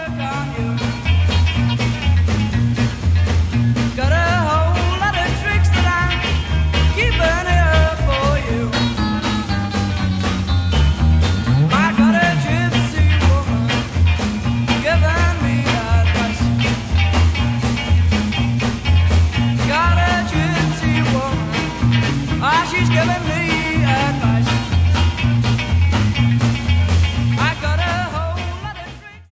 work on you. Got a whole lot of tricks that I'm keeping here for you. I got a gypsy woman giving me advice. Got a gypsy woman, she's giving me